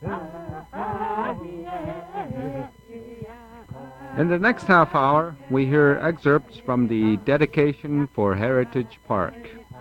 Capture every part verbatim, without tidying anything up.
In the next half hour, we hear excerpts from the dedication for Heritage Park.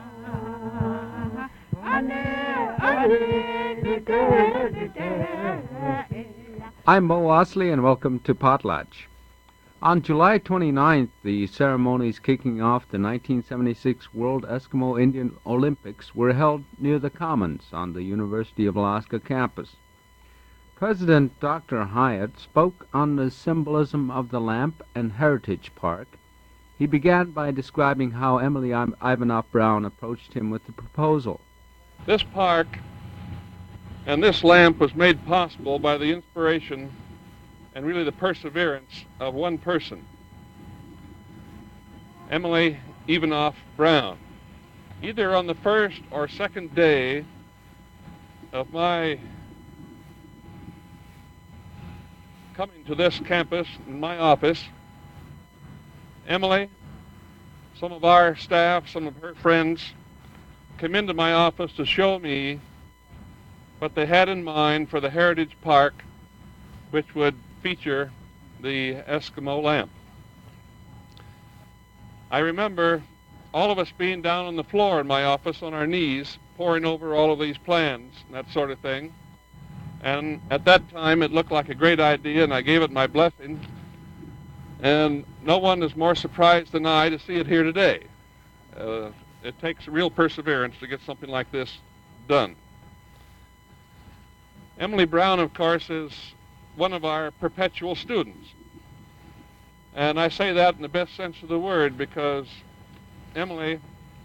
I'm Mo Osley, and welcome to Potlatch. On July twenty-ninth, the ceremonies kicking off the nineteen seventy-six World Eskimo Indian Olympics were held near the Commons on the University of Alaska campus. President Doctor Hyatt spoke on the symbolism of the lamp and Heritage Park. He began by describing how Emily Ivanoff Brown approached him with the proposal. This park and this lamp was made possible by the inspiration and really the perseverance of one person, Emily Ivanoff Brown. Either on the first or second day of my coming to this campus in my office, Emily, some of our staff, some of her friends, came into my office to show me what they had in mind for the Heritage Park, which would feature the Eskimo lamp. I remember all of us being down on the floor in my office on our knees, poring over all of these plans and that sort of thing. And at that time, it looked like a great idea, and I gave it my blessing. And no one is more surprised than I to see it here today. Uh, it takes real perseverance to get something like this done. Emily Brown, of course, is one of our perpetual students. And I say that in the best sense of the word because Emily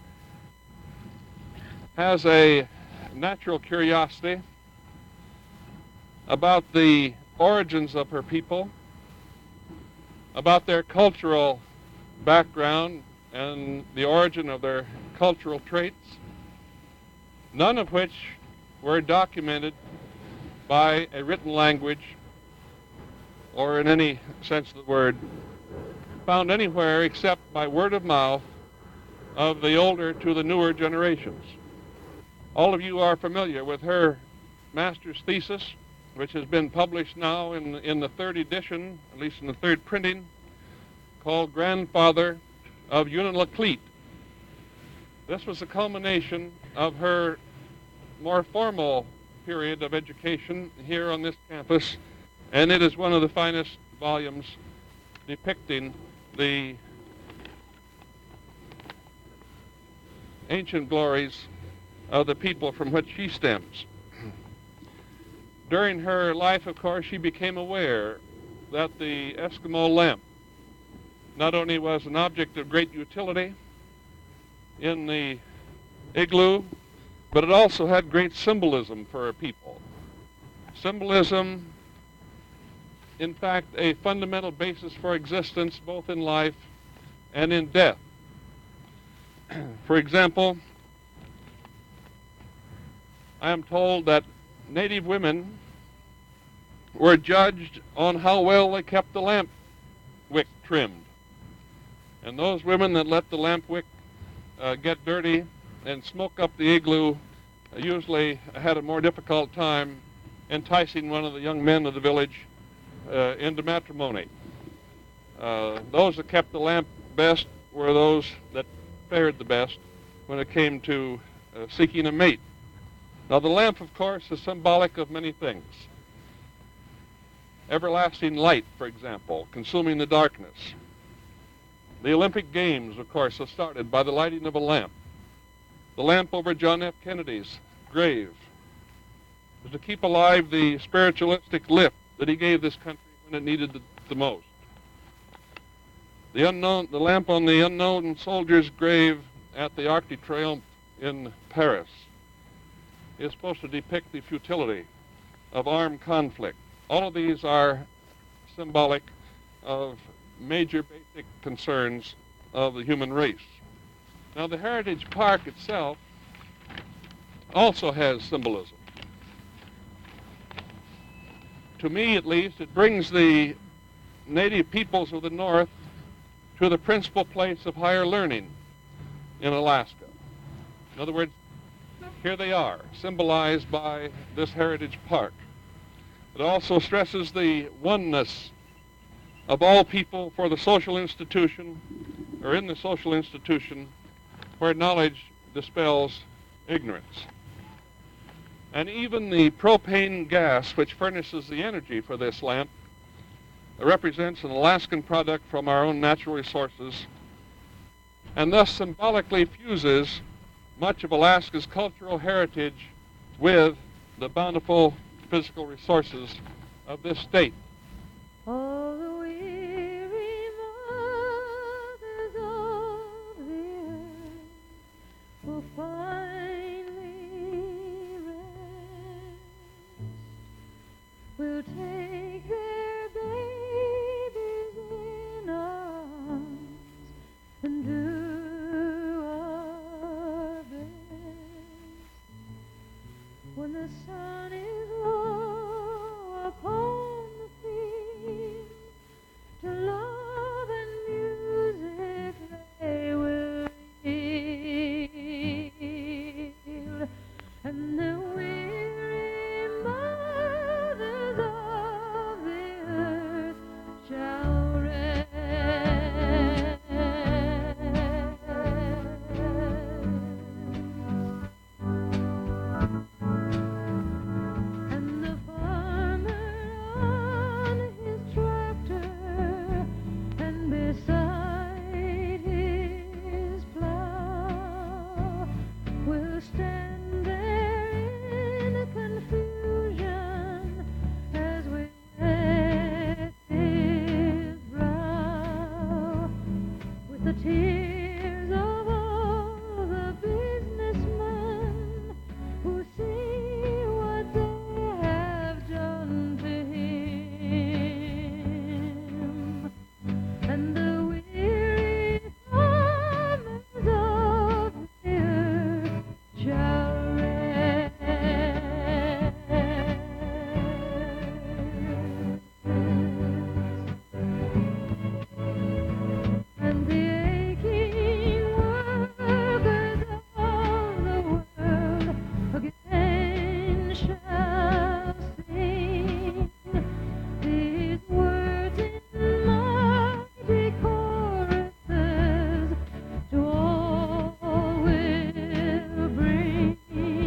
has a natural curiosity about the origins of her people, about their cultural background and the origin of their cultural traits, none of which were documented by a written language or in any sense of the word found anywhere except by word of mouth of the older to the newer generations. All of you are familiar with her master's thesis, which has been published now in, in the third edition, at least in the third printing, called Grandfather of Unalakleet. This was the culmination of her more formal period of education here on this campus, and it is one of the finest volumes depicting the ancient glories of the people from which she stems. During her life, of course, she became aware that the Eskimo lamp not only was an object of great utility in the igloo, but it also had great symbolism for her people. Symbolism, in fact, a fundamental basis for existence both in life and in death. For example, I am told that native women were judged on how well they kept the lamp wick trimmed. And those women that let the lamp wick uh, get dirty and smoke up the igloo uh, usually had a more difficult time enticing one of the young men of the village uh, into matrimony. Uh, those that kept the lamp best were those that fared the best when it came to uh, seeking a mate. Now, the lamp, of course, is symbolic of many things. Everlasting light, for example, consuming the darkness. The Olympic Games, of course, are started by the lighting of a lamp. The lamp over John F. Kennedy's grave was to keep alive the spiritualistic lift that he gave this country when it needed the, the most. The, unknown, the lamp on the unknown soldier's grave at the Arc de Triomphe in Paris is supposed to depict the futility of armed conflict. All of these are symbolic of major basic concerns of the human race. Now, the Heritage Park itself also has symbolism. To me, at least, it brings the native peoples of the North to the principal place of higher learning in Alaska. In other words, here they are, symbolized by this Heritage Park. It also stresses the oneness of all people for the social institution, or in the social institution, where knowledge dispels ignorance. And even the propane gas, which furnishes the energy for this lamp, represents an Alaskan product from our own natural resources, and thus symbolically fuses much of Alaska's cultural heritage with the bountiful physical resources of this state. All the weary mothers of the earth will finally rest, will take their babies in arms and do our best. When the sun is low upon the field, to love and music they will yield, and the weary mothers of the earth shall rest. And the farmer on his tractor and beside his plow will stand there in confusion as we wet his brow with the tears of all the businessmen who see what they have done to him, and the weary farmers of the earth shall rest. And the aching workers of the world again shall sing these words in mighty choruses to all will bring.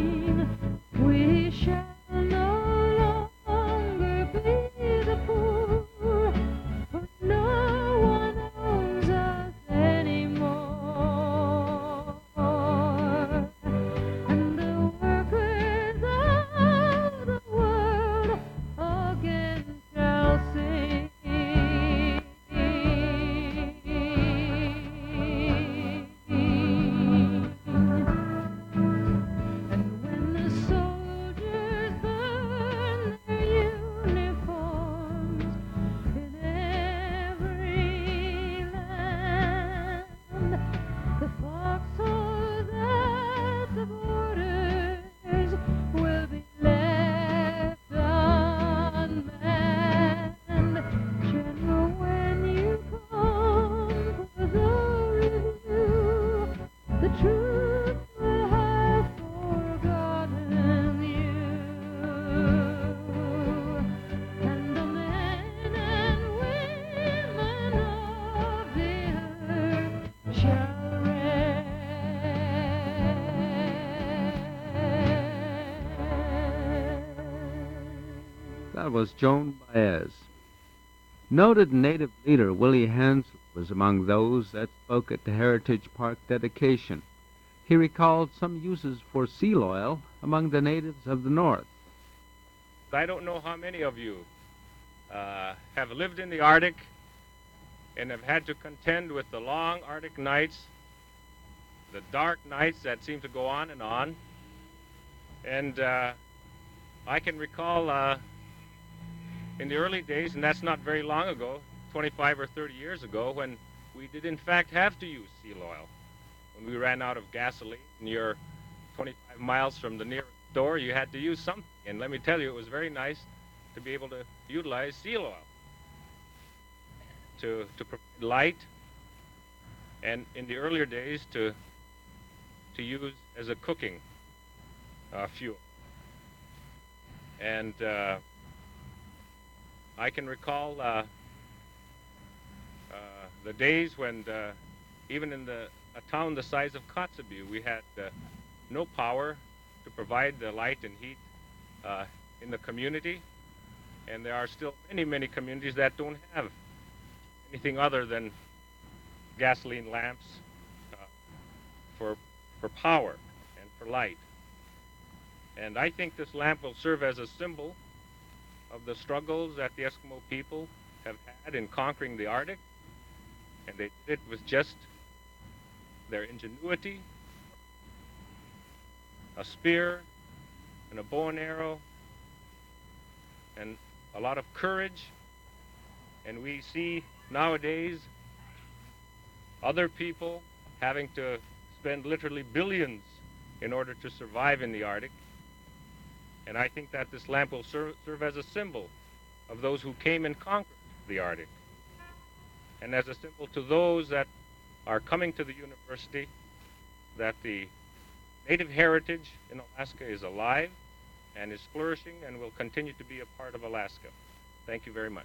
We shall no longer be the poor, for no one owns us anymore. And the workers of the world again shall sing. And when the soldiers burn their uniforms in every land, the foxholes at the borders will be left unmanned. General, when you come for the review, the truth will have forgotten you, and the men and women of the earth shall rest. That was Joan Baez. Noted Native leader Willie Hansel was among those that spoke at the Heritage Park dedication. He recalled some uses for seal oil among the natives of the North. I don't know how many of you uh, have lived in the Arctic and have had to contend with the long Arctic nights, the dark nights that seem to go on and on. And uh, I can recall uh, in the early days, and that's not very long ago, twenty-five or thirty years ago, when we did in fact have to use seal oil. When we ran out of gasoline and you're twenty-five miles from the nearest store, you had to use something. And let me tell you, it was very nice to be able to utilize seal oil to, to provide light, and in the earlier days to, to use as a cooking uh, fuel. And uh, I can recall uh, uh, the days when uh, even in the, a town the size of Kotzebue, we had uh, no power to provide the light and heat uh, in the community. And there are still many, many communities that don't have anything other than gasoline lamps uh, for, for power and for light. And I think this lamp will serve as a symbol of the struggles that the Eskimo people have had in conquering the Arctic. And they did it with just their ingenuity, a spear, and a bow and arrow, and a lot of courage. And we see nowadays other people having to spend literally billions in order to survive in the Arctic. And I think that this lamp will serve, serve as a symbol of those who came and conquered the Arctic, and as a symbol to those that are coming to the university that the native heritage in Alaska is alive and is flourishing and will continue to be a part of Alaska. Thank you very much.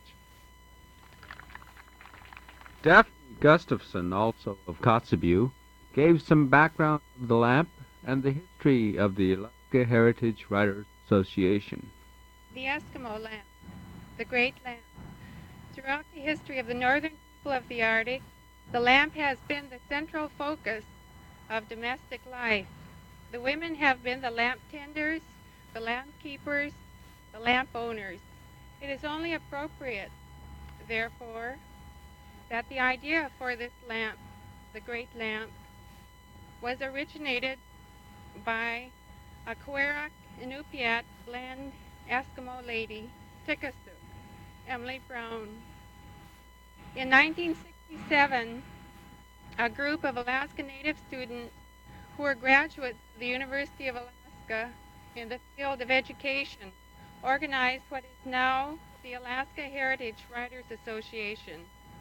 Daphne Gustafson, also of Kotzebue, gave some background of the lamp and the history of the Alaska Heritage Writers Association. The Eskimo lamp, the great lamp. Throughout the history of the northern people of the Arctic, the lamp has been the central focus of domestic life. The women have been the lamp tenders, the lamp keepers, the lamp owners. It is only appropriate, therefore, that the idea for this lamp, the great lamp, was originated by a Kweruk Inupiat blend Eskimo lady, Tikasuk, Emily Brown. In nineteen sixty-seven, a group of Alaska Native students who were graduates of the University of Alaska in the field of education organized what is now the Alaska Heritage Writers Association.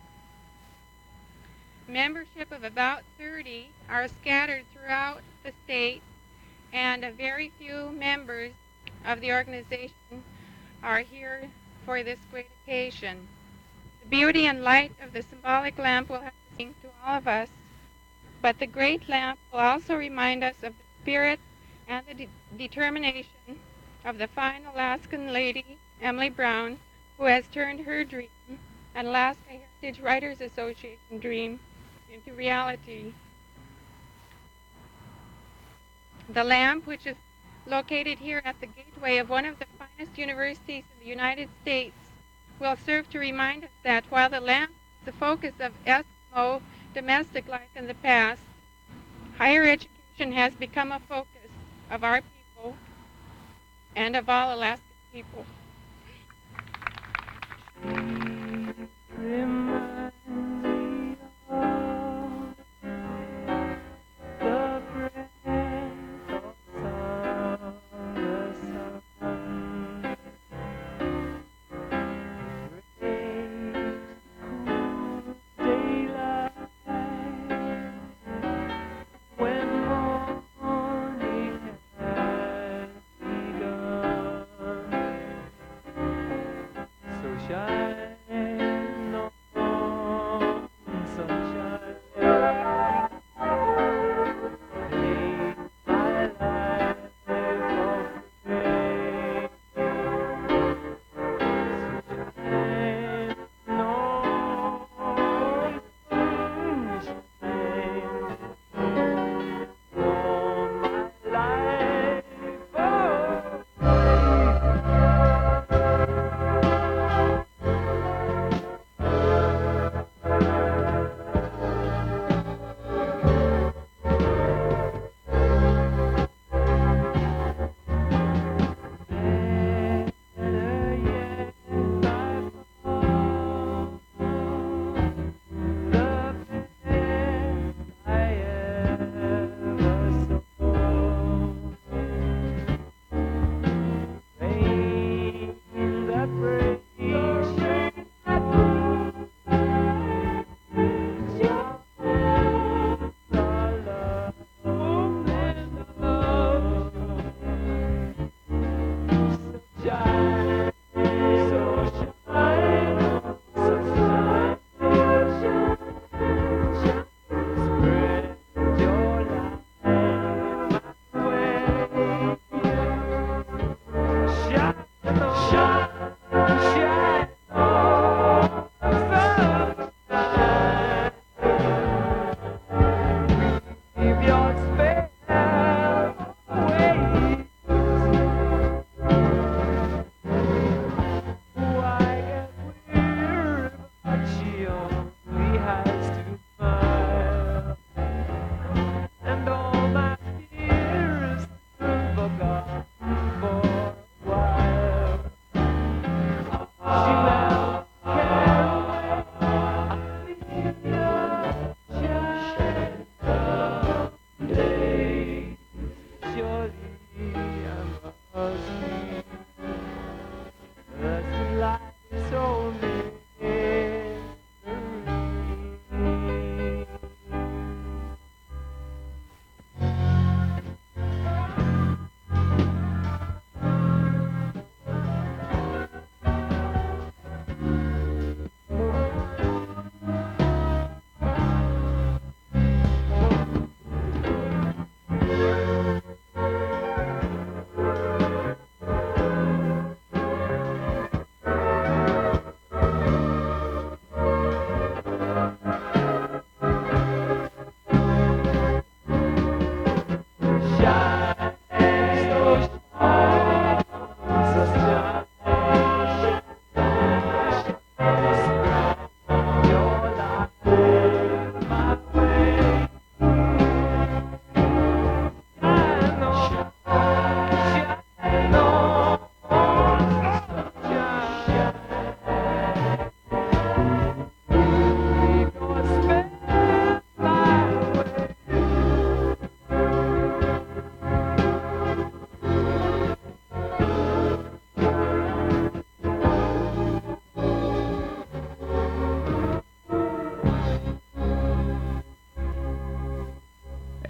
Membership of about thirty are scattered throughout the state, and a very few members of the organization are here for this great occasion. The beauty and light of the symbolic lamp will have to sing to all of us, but the great lamp will also remind us of the spirit and the de determination of the fine Alaskan lady, Emily Brown, who has turned her dream, an Alaska Heritage Writers Association dream, into reality. The lamp, which is located here at the gateway of one of the finest universities in the United States, will serve to remind us that while the lamp is the focus of Eskimo domestic life in the past, higher education has become a focus of our people and of all Alaskan people.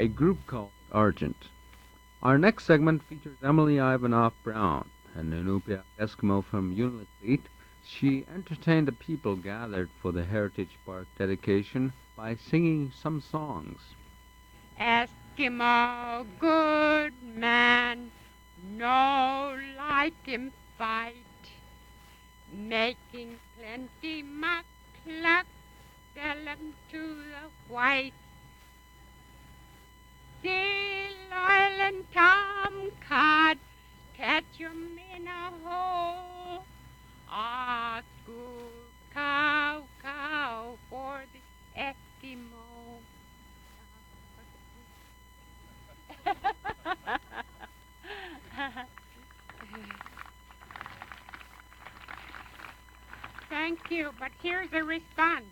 a group called Argent. Our next segment features Emily Ivanoff Brown, an Inupiaq Eskimo from Unalakleet. She entertained the people gathered for the Heritage Park dedication by singing some songs. Eskimo good man, no like him fight, making plenty muck luck, sell 'em to the white. Seal oil and tomcod, catch 'em in a hole. Ah, school cow, cow for the Eskimo. Thank you, but here's a response.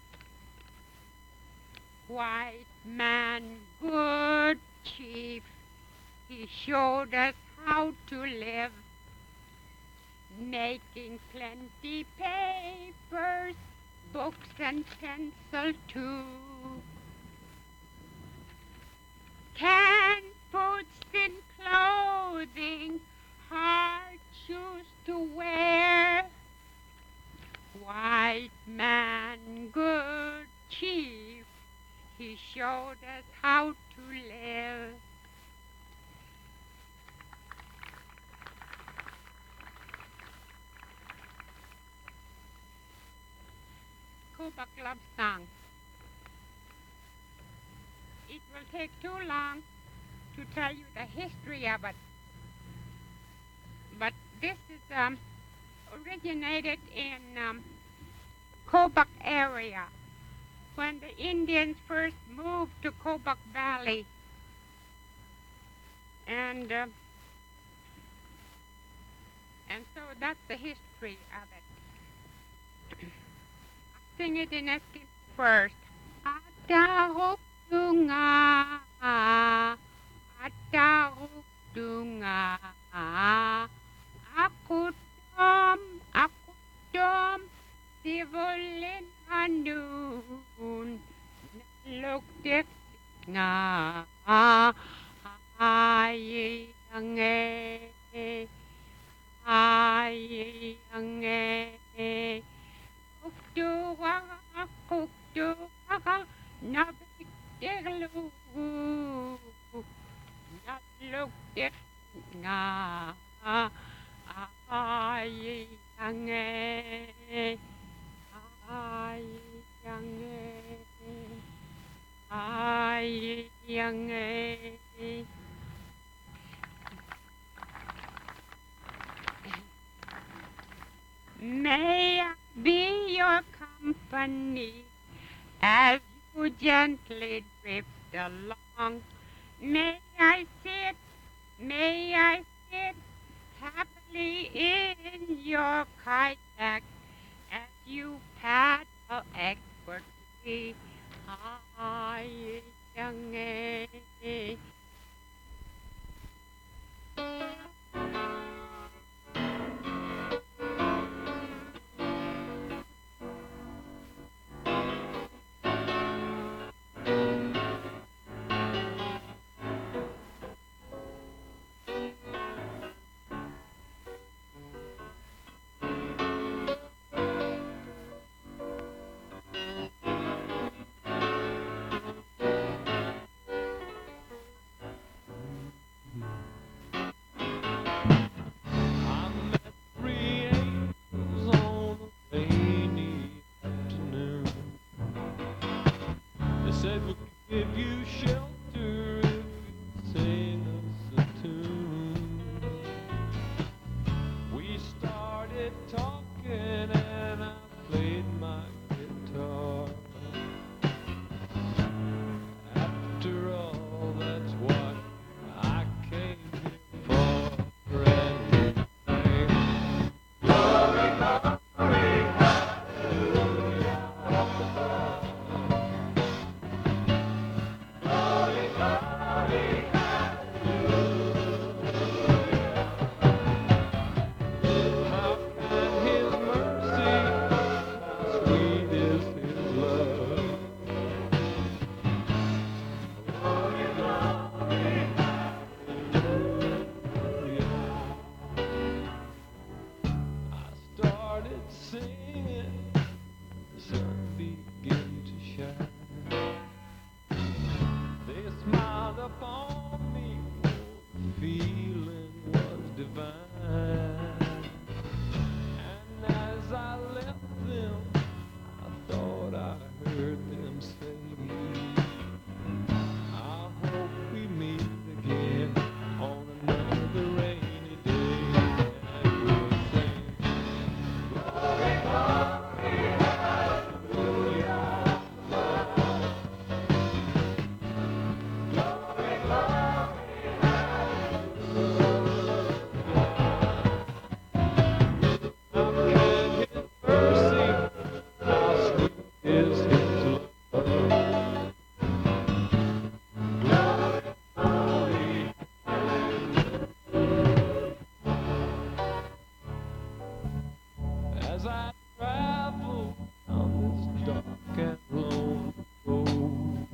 White man, good chief, he showed us how to live, making plenty papers, books and pencil too. Canned foods and clothing, hard shoes to wear. White man, good chief, he showed us how to live. Kobuk love song. It will take too long to tell you the history of it. But this is um, originated in um, Kobuk area when the Indians first moved to Kobuk Valley. And uh, and so that's the history of it. I'll sing it in Eskimo first. Atahoktunga, atahoktunga, akutom, akutom, sivulin hanun, nalukdik nga, ayange, ayange, kuktuwa, kuktuwa, nabikdiglu, nalukdik nga, ayange, ayange, ayange. May I be your company as you gently drift along? May I sit, may I sit happily in your kayak as you paddle expertly. Ay, young eh. How can his mercy singing, the sun began to shine. They smiled upon me, the feeling was divine. And as I left them, I thought I heard them say, I hope we meet again on another rainy day. And we'll sing, glory, glory, hallelujah. Glory, glory, hallelujah. How can his mercy, how sweet is his love. As I travel on this dark and lonely road,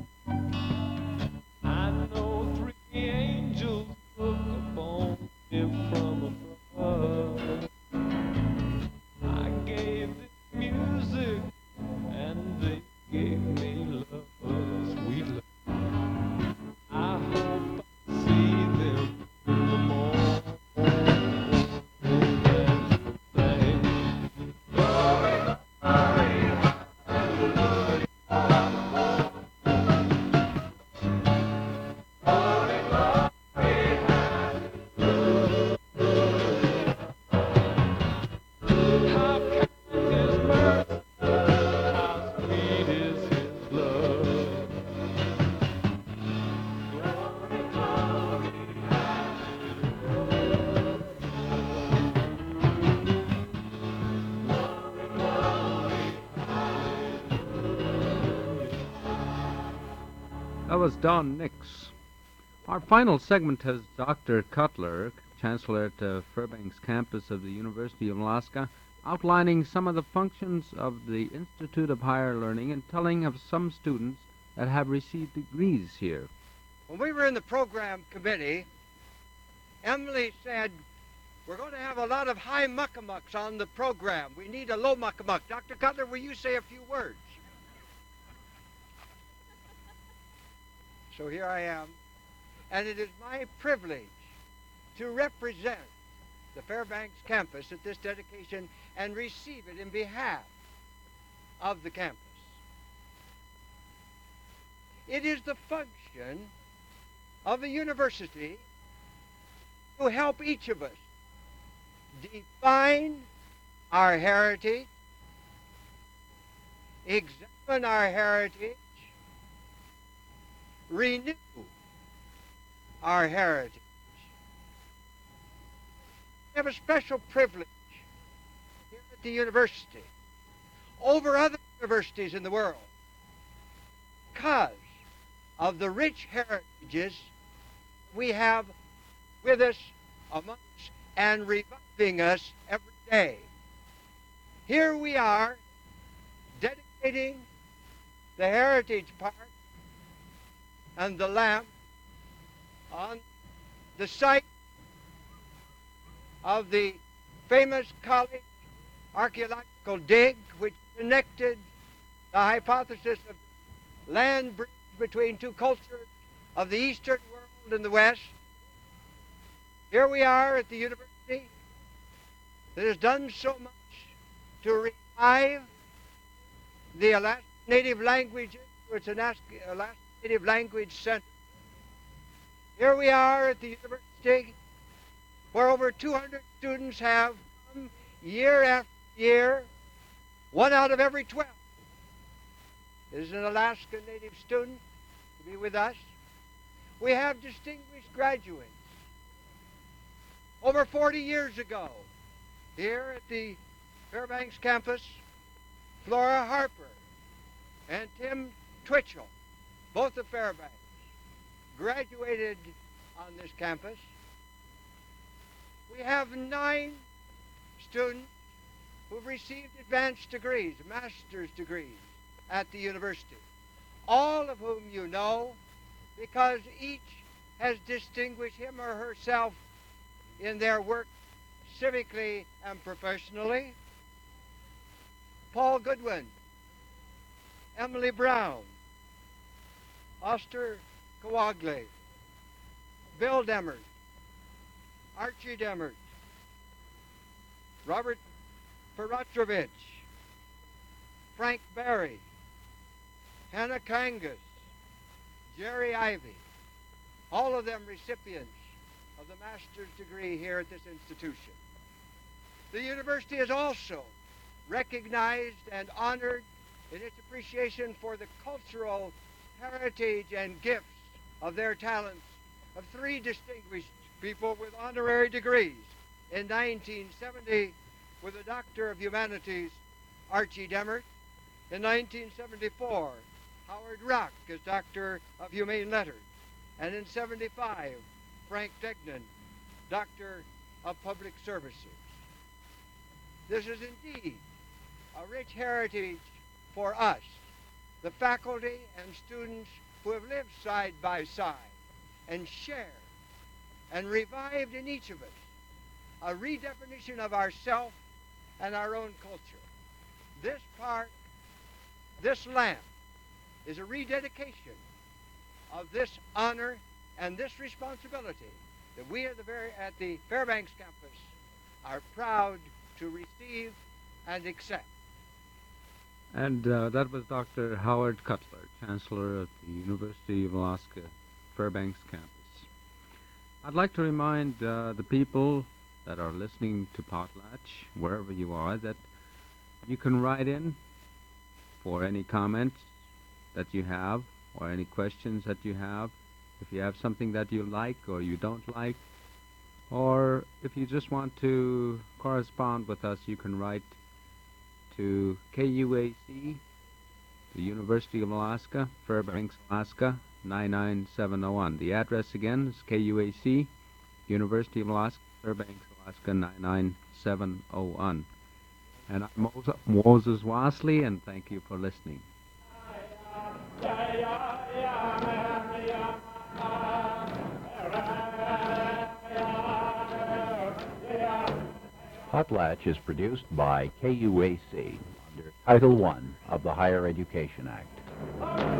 I know three angels look upon me from above. I gave them music and they gave me love, sweet love. I hope I see them in the morning. How kind is mercy, how sweet is his love. Glory, glory, That was Don Nix. Our final segment has Doctor Cutler, Chancellor at the Fairbanks campus of the University of Alaska, outlining some of the functions of the Institute of Higher Learning and telling of some students that have received degrees here. When we were in the program committee, Emily said, we're going to have a lot of high muckamucks on the program. We need a low muckamuck. Doctor Cutler, will you say a few words? So here I am, and it is my privilege to represent the Fairbanks campus at this dedication and receive it in behalf of the campus. It is the function of the university to help each of us define our heritage, examine our heritage, renew our heritage. We have a special privilege here at the university over other universities in the world because of the rich heritages we have with us, among us, and reviving us every day. Here we are dedicating the heritage part and the lamp on the site of the famous college archaeological dig, which connected the hypothesis of land bridge between two cultures of the Eastern world and the West. Here we are at the university that has done so much to revive the Alaskan Native languages to its Alaskan Native Language Center. Here we are at the university where over two hundred students have come year after year, one out of every twelve is an Alaskan Native student to be with us. We have distinguished graduates. Over forty years ago, here at the Fairbanks campus, Flora Harper and Tim Twitchell, both of Fairbanks, graduated on this campus. We have nine students who've received advanced degrees, master's degrees at the university, all of whom you know because each has distinguished him or herself in their work civically and professionally. Paul Goodwin, Emily Brown, Oster Kawagle, Bill Demert, Archie Demert, Robert Peratrovich, Frank Barry, Hannah Kangas, Jerry Ivy, all of them recipients of the master's degree here at this institution. The university is also recognized and honored in its appreciation for the cultural heritage and gifts of their talents of three distinguished people with honorary degrees. In nineteen seventy, with a Doctor of Humanities, Archie Demert. In nineteen seventy-four, Howard Rock as Doctor of Humane Letters. And in seventy-five, Frank Degnan, Doctor of Public Services. This is indeed a rich heritage for us, the faculty and students who have lived side by side and shared and revived in each of us a redefinition of ourself and our own culture. This park, this land, is a rededication of this honor and this responsibility that we at the, very, at the Fairbanks campus are proud to receive and accept. And uh, that was Doctor Howard Cutler, Chancellor of the University of Alaska Fairbanks campus. I'd like to remind uh, the people that are listening to Potlatch, wherever you are, that you can write in for any comments that you have or any questions that you have. If you have something that you like or you don't like, or if you just want to correspond with us, you can write to K U A C, the University of Alaska, Fairbanks, Alaska, nine nine seven oh one. The address again is K U A C, University of Alaska, Fairbanks, Alaska, nine nine seven oh one. And I'm Moses, Moses Wasley, and thank you for listening. Potlatch is produced by K U A C under Title one of the Higher Education Act.